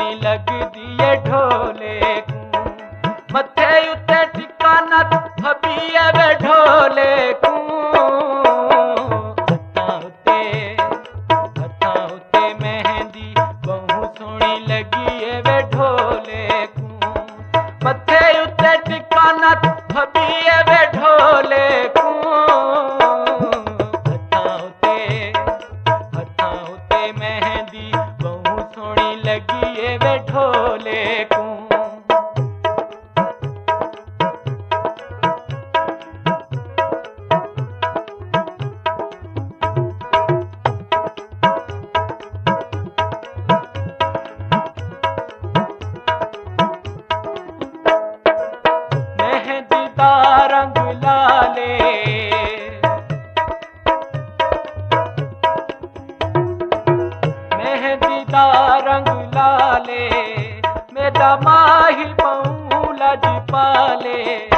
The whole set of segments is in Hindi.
सोहनी लगदी है ढोले को मथे उत्ते टिकाना हबीए वे ढोले को हथा उत्ते मेहंदी बहु सोहनी लगी है वे ढोले को मथे उत्ते टिकाना हबीए वे ढोले को मेहंदी बहु सोहनी लगी है वे ढोले को मेहंदी दा रंग लाले मेहंदी दा रंग लाले मेरा माही पाऊं लज पाले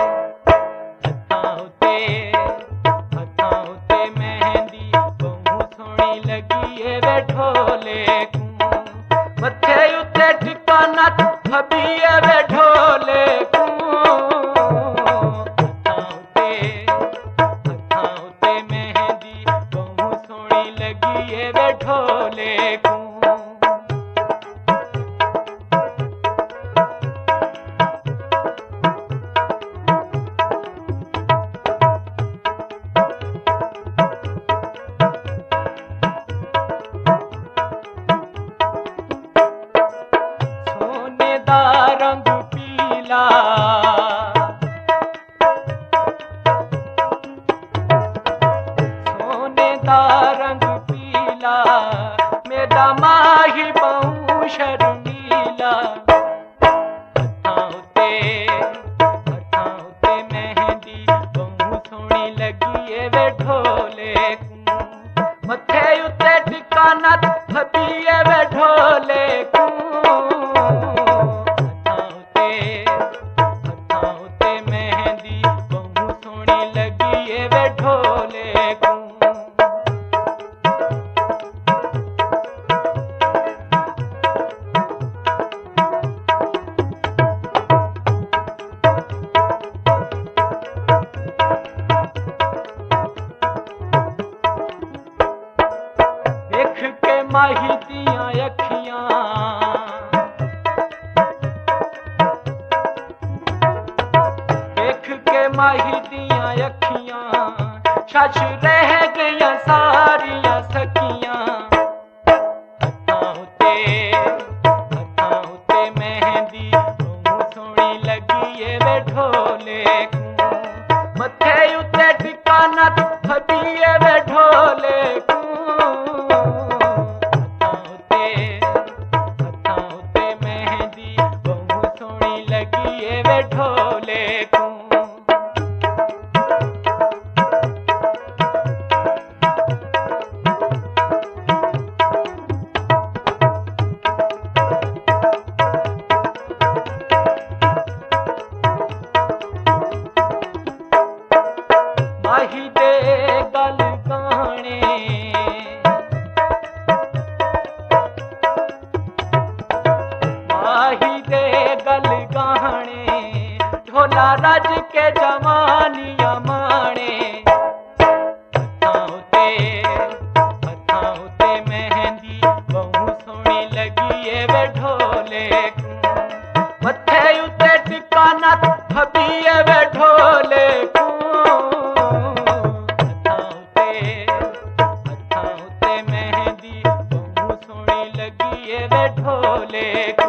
हथा उते मेहंदी बहु सोहनी लगी है वे ढोले को मथे उते टिकाना हबीए वे ढोले को हथा उते मेहंदी बहु सोहनी लगी है वे ढोले को सोने दा रंग पीला सोने दा रंग पीला मेरा माही बहु शर्मीला हथा उते मेहंदी बहु सोहनी लगी है वे ढोले को मथे उते टिकाना हबीए वे ढोले को हथा उते मेहंदी बहु सोहनी लगी है वे ढोले को देख के माही दियां अखियां देख के माही दियां अखियां शश रह गईयां सारियां सखियां हथा उते मेहंदी बहु सोहनी लगी है वे ढोले को मथे उते टिकाना हबीए वे ढोले को हथा उते मेहंदी बहु सोहनी लगी है वे ढोले को माही दे गल गाने माही दे गल गाने ढोला रज के जवानियां माने हथा उते मेहंदी बहु सोहनी लगी है वे ढोले को मथे उते टिकाना हबीए वे ढोले को हथा उते मेहंदी बहु सोहनी लगी है वे ढोले को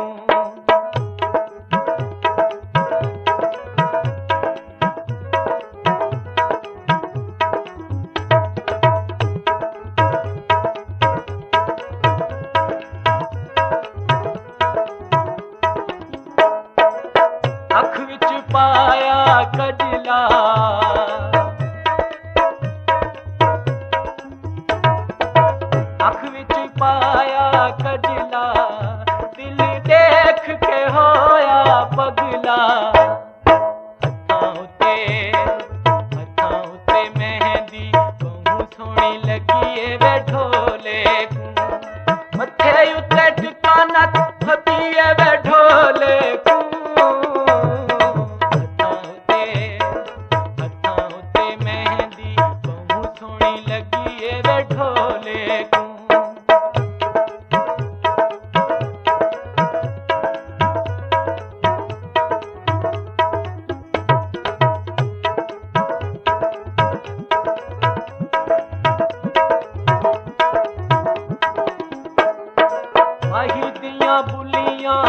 अख विच पाया कजला अख विच पाया कजला दिल देख के होया पगला हथा उते मेहंदी बहु सोहनी लगी है वे ढोले को मथे उते टिकाना हबीए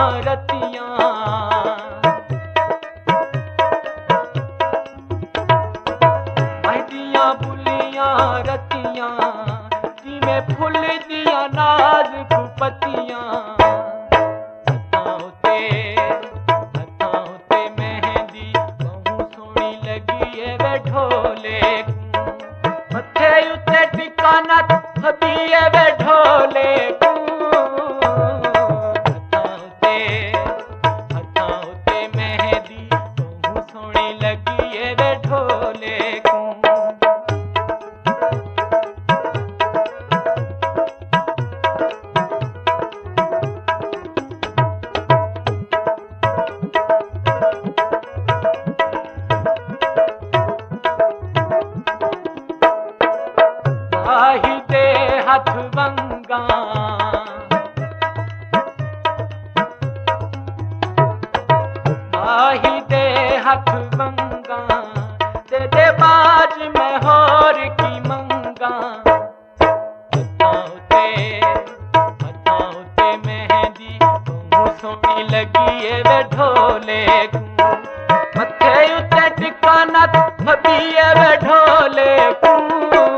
रतियां महदियां बुलियां रतियां जिमें फुल दिया नाजुक पतियां हत्थां उत्ते मेहंदी बहु सोहनी लगी है वे ढोले मथे उत्ते टिकाना थबी है वे ढोले हत्थां उत्ते मेहंदी बहु सोहनी लगी है वे ढोले बाही दे हथ वंगा बाही दे हथ वंगा दे बाज में होर की मंगा हत्थां उत्ते मेहंदी बहु सोहनी लगी है वे ढोले मथे उत्ते टिकाना थबी है वे ढोले